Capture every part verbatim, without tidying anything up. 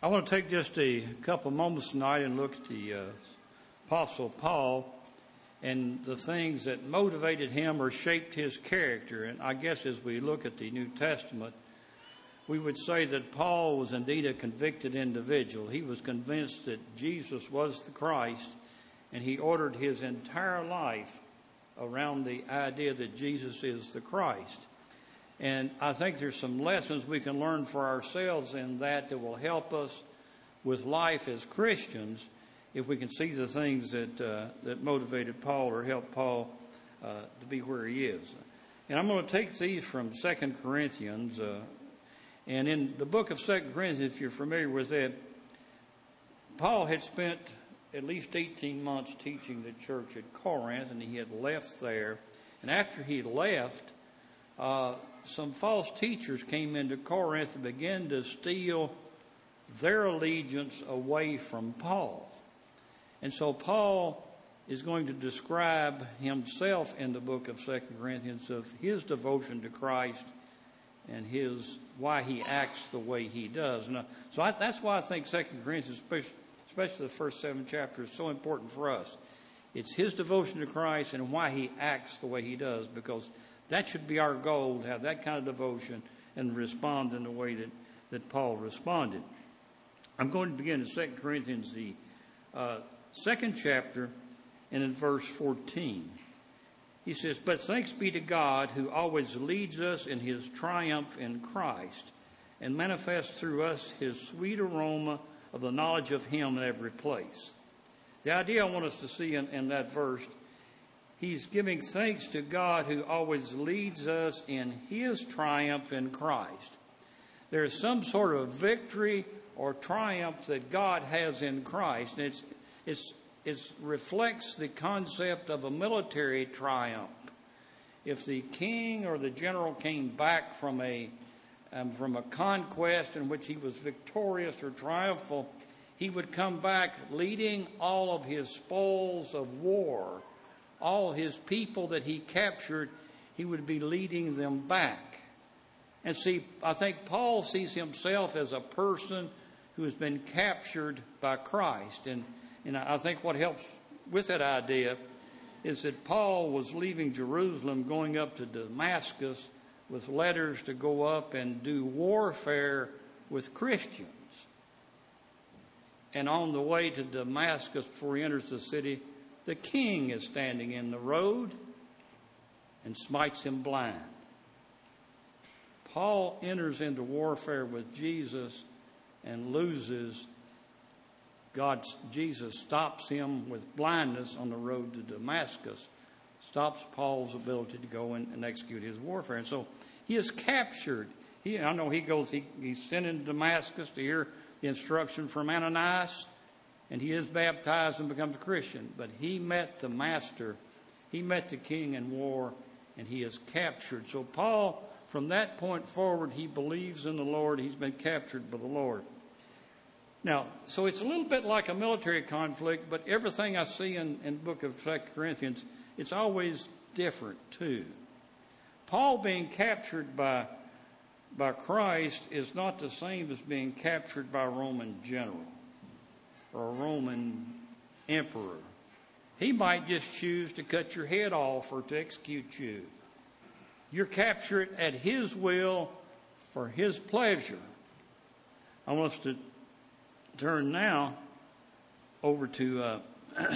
I want to take just a couple moments tonight and look at the uh, Apostle Paul and the things that motivated him or shaped his character. And I guess as we look at the New Testament, we would say that Paul was indeed a convicted individual. He was convinced that Jesus was the Christ, and he ordered his entire life around the idea that Jesus is the Christ. And I think there's some lessons we can learn for ourselves in that that will help us with life as Christians if we can see the things that uh, that motivated Paul or helped Paul uh, to be where he is. And I'm going to take these from Second Corinthians. Uh, and in the book of Second Corinthians, if you're familiar with that, Paul had spent at least eighteen months teaching the church at Corinth, and he had left there. And after he left, uh, some false teachers came into Corinth and began to steal their allegiance away from Paul. And so Paul is going to describe himself in the book of Second Corinthians of his devotion to Christ and his why he acts the way he does. And, uh, so I, that's why I think Second Corinthians, especially, especially the first seven chapters, is so important for us. It's his devotion to Christ and why he acts the way he does, because that should be our goal, to have that kind of devotion and respond in the way that, that Paul responded. I'm going to begin in Second Corinthians, the uh, second chapter, and in verse fourteen. He says, "But thanks be to God who always leads us in his triumph in Christ and manifests through us his sweet aroma of the knowledge of him in every place." The idea I want us to see in, in that verse, he's giving thanks to God who always leads us in his triumph in Christ. There is some sort of victory or triumph that God has in Christ. And it's, it's, it reflects the concept of a military triumph. If the king or the general came back from a, um, from a conquest in which he was victorious or triumphal, he would come back leading all of his spoils of war. All his people that he captured, he would be leading them back. And see, I think Paul sees himself as a person who has been captured by Christ. And, and I think what helps with that idea is that Paul was leaving Jerusalem, going up to Damascus with letters to go up and do warfare with Christians. And on the way to Damascus, before he enters the city, the king is standing in the road and smites him blind. Paul enters into warfare with Jesus and loses. God, Jesus stops him with blindness on the road to Damascus, stops Paul's ability to go in and execute his warfare. And so he is captured. He, I know he goes, he, he's sent into Damascus to hear the instruction from Ananias, and he is baptized and becomes a Christian. But he met the master, he met the king in war, and he is captured. So Paul, from that point forward, he believes in the Lord. He's been captured by the Lord. Now, so it's a little bit like a military conflict, but everything I see in, in the book of Second Corinthians, it's always different too. Paul being captured by by Christ is not the same as being captured by a Roman general or a Roman emperor. He might just choose to cut your head off or to execute you. You're captured at his will for his pleasure. I want us to turn now over to uh,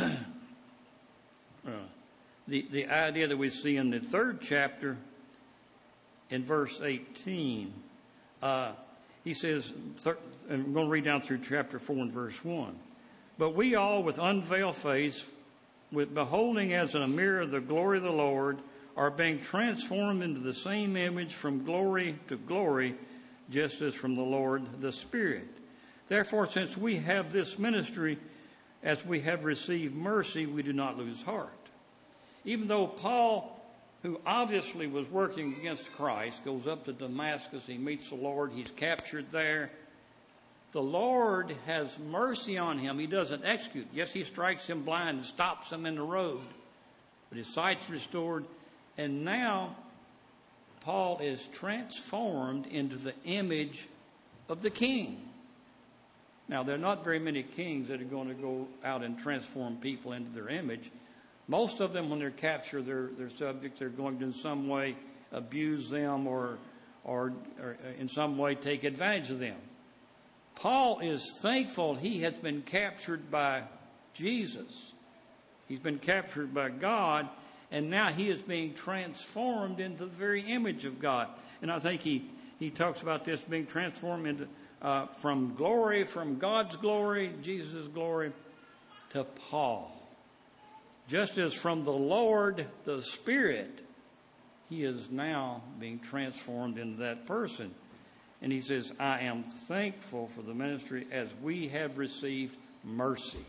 uh, the, the idea that we see in the third chapter in verse eighteen. Uh, he says, thir- and we're going to read down through chapter four and verse one. "But we all with unveiled face, with beholding as in a mirror the glory of the Lord, are being transformed into the same image from glory to glory, just as from the Lord the Spirit. Therefore, since we have this ministry, as we have received mercy, we do not lose heart." Even though Paul, who obviously was working against Christ, goes up to Damascus, he meets the Lord, he's captured there. The Lord has mercy on him. He doesn't execute. Yes, he strikes him blind and stops him in the road, but his sight's restored. And now Paul is transformed into the image of the king. Now, there are not very many kings that are going to go out and transform people into their image. Most of them, when they're captured, their their subjects, they're going to in some way abuse them or, or, or in some way take advantage of them. Paul is thankful he has been captured by Jesus. He's been captured by God, and now he is being transformed into the very image of God. And I think he, he talks about this being transformed into uh, from glory, from God's glory, Jesus' glory, to Paul. Just as from the Lord, the Spirit, he is now being transformed into that person. And he says, I am thankful for the ministry as we have received mercy.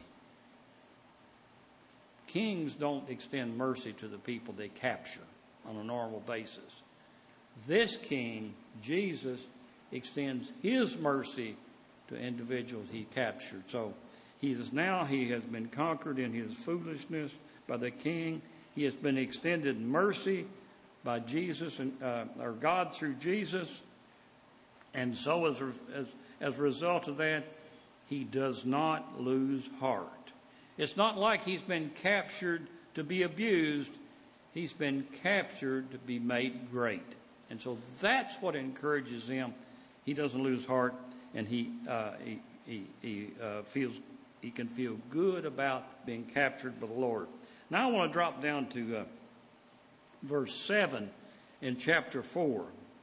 Kings don't extend mercy to the people they capture on a normal basis. This king, Jesus, extends his mercy to individuals he captured. So he is now, he has been conquered in his foolishness by the king. He has been extended mercy by Jesus, and uh, or God through Jesus. And so as a, as, as a result of that, he does not lose heart. It's not like he's been captured to be abused. He's been captured to be made great. And so that's what encourages him. He doesn't lose heart, and he uh, he he, he uh, feels he can feel good about being captured by the Lord. Now I want to drop down to uh, verse seven in chapter four.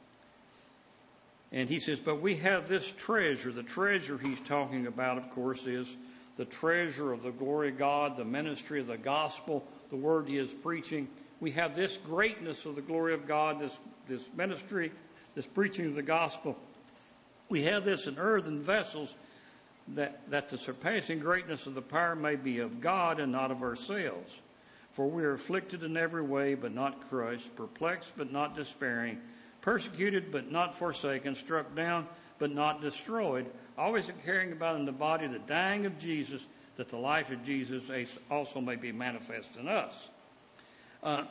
And he says, but we have this treasure. The treasure he's talking about, of course, is the treasure of the glory of God, the ministry of the gospel, the word he is preaching. We have this greatness of the glory of God, this, this ministry, this preaching of the gospel. We have this in earthen vessels, that, that the surpassing greatness of the power may be of God and not of ourselves. For we are afflicted in every way, but not crushed, perplexed, but not despairing, persecuted, but not forsaken, struck down, but not destroyed, always caring about in the body the dying of Jesus, that the life of Jesus also may be manifest in us. Uh,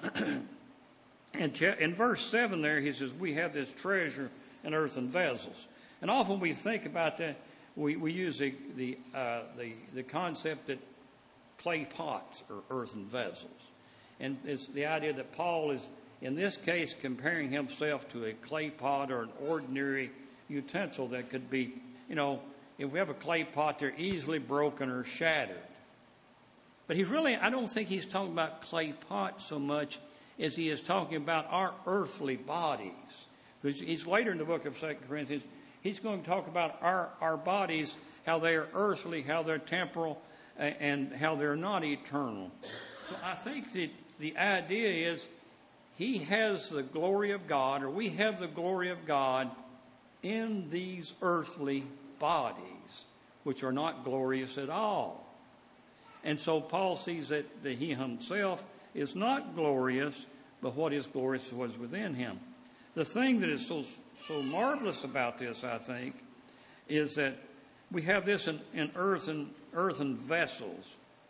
and in verse seven there, he says, we have this treasure in earthen vessels. And often we think about that, we, we use the, the, uh, the, the concept that clay pots are earthen vessels. And it's the idea that Paul is, in this case, comparing himself to a clay pot or an ordinary utensil that could be, you know, if we have a clay pot, they're easily broken or shattered. But he's really, I don't think he's talking about clay pots so much as he is talking about our earthly bodies. Because he's later in the book of Second Corinthians, he's going to talk about our, our bodies, how they are earthly, how they're temporal, and how they're not eternal. So I think that the idea is he has the glory of God, or we have the glory of God in these earthly bodies, which are not glorious at all. And so Paul sees that, that he himself is not glorious, but what is glorious was within him. The thing that is so so marvelous about this, I think, is that we have this in, in earthen, earthen vessels.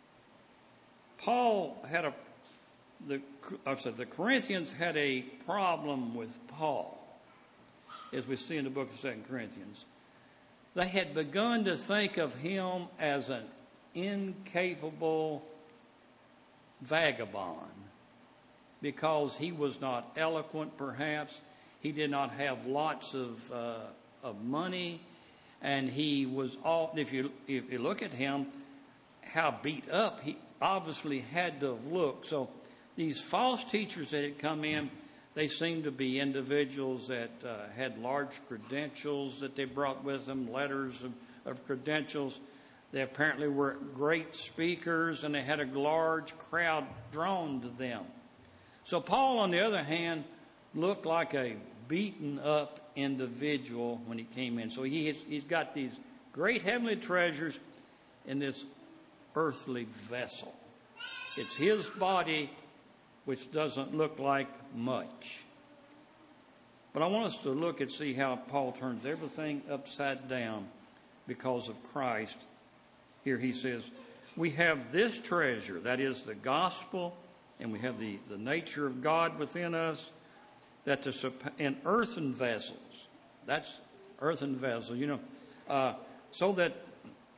Paul had a, the, I said the Corinthians had a problem with Paul, as we see in the book of Second Corinthians. They had begun to think of him as an incapable vagabond because he was not eloquent, perhaps. He did not have lots of uh, of money, and he was all. If you if you look at him, how beat up he obviously had to have looked. So these false teachers that had come in, they seemed to be individuals that uh, had large credentials that they brought with them, letters of, of credentials. They apparently were great speakers, and they had a large crowd drawn to them. So Paul, on the other hand, looked like a beaten up individual when he came in. So he has, he's got these great heavenly treasures in this earthly vessel. It's his body, which doesn't look like much. But I want us to look and see how Paul turns everything upside down because of Christ. Here he says, we have this treasure, that is the gospel, and we have the, the nature of God within us, that to, in earthen vessels, that's earthen vessel, you know, uh, so that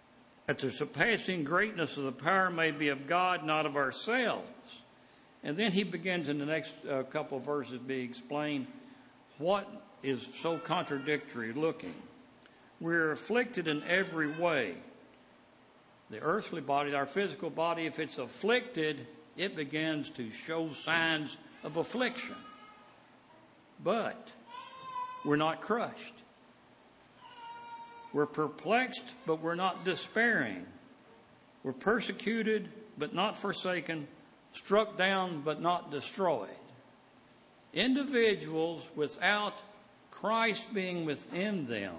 that the surpassing greatness of the power may be of God, not of ourselves. And then he begins in the next uh, couple of verses be explained what is so contradictory looking. We're afflicted in every way. The earthly body, our physical body, if it's afflicted, it begins to show signs of affliction. But we're not crushed. We're perplexed, but we're not despairing. We're persecuted, but not forsaken. Struck down, but not destroyed. Individuals without Christ being within them,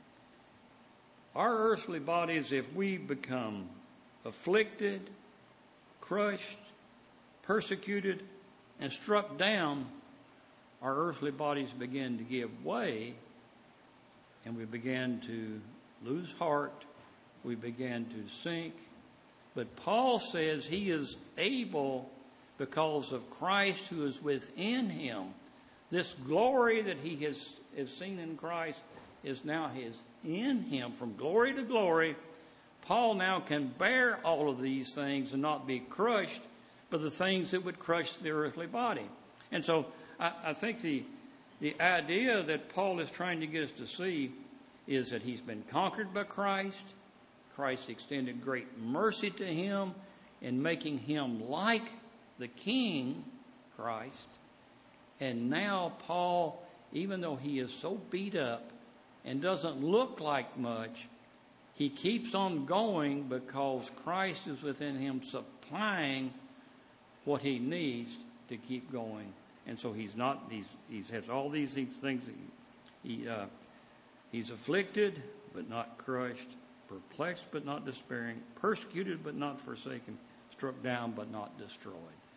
our earthly bodies, if we become afflicted, crushed, persecuted, and struck down, our earthly bodies begin to give way, and we begin to lose heart. We begin to sink. But Paul says he is able, because of Christ who is within him. This glory that he has, has seen in Christ is now his in him. From glory to glory, Paul now can bear all of these things and not be crushed by the things that would crush the earthly body. And so I, I think the, the idea that Paul is trying to get us to see is that he's been conquered by Christ. Christ extended great mercy to him in making him like the King, Christ. And now Paul, even though he is so beat up and doesn't look like much, he keeps on going because Christ is within him supplying what he needs to keep going. And so he's not, he's, he has all these things. He, he uh, he's afflicted, but not crushed. Perplexed, but not despairing. Persecuted, but not forsaken. Struck down, but not destroyed.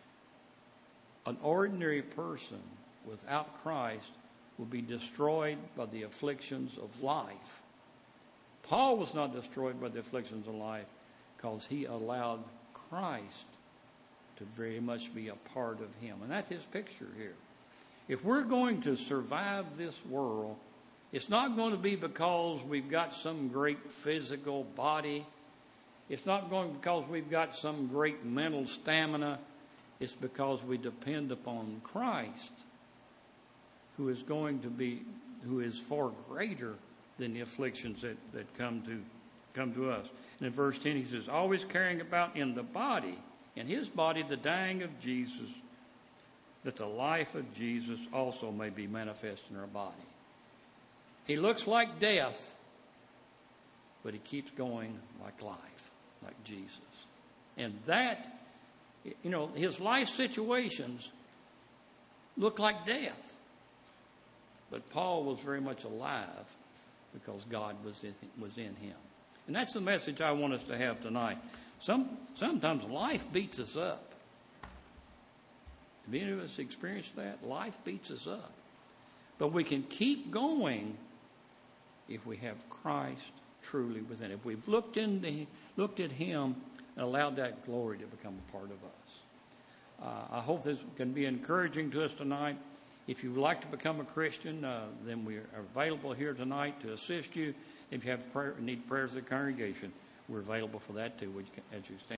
An ordinary person without Christ will be destroyed by the afflictions of life. Paul was not destroyed by the afflictions of life because he allowed Christ to very much be a part of him. And that's his picture here. If we're going to survive this world, it's not going to be because we've got some great physical body. It's not going because we've got some great mental stamina. It's because we depend upon Christ, who is going to be, who is far greater than the afflictions that, that come to come to us. And in verse ten he says, always carrying about in the body, in his body, the dying of Jesus, that the life of Jesus also may be manifest in our body. He looks like death, but he keeps going like life, like Jesus. And that, you know, his life situations look like death. But Paul was very much alive because God was in, was in him. And that's the message I want us to have tonight. Some, sometimes life beats us up. Have any of us experienced that? Life beats us up. But we can keep going if we have Christ truly within. If we've looked into, looked at him and allowed that glory to become a part of us. Uh, I hope this can be encouraging to us tonight. If you would like to become a Christian, uh, then we are available here tonight to assist you. If you have prayer, need prayers of the congregation, we're available for that too as you stand.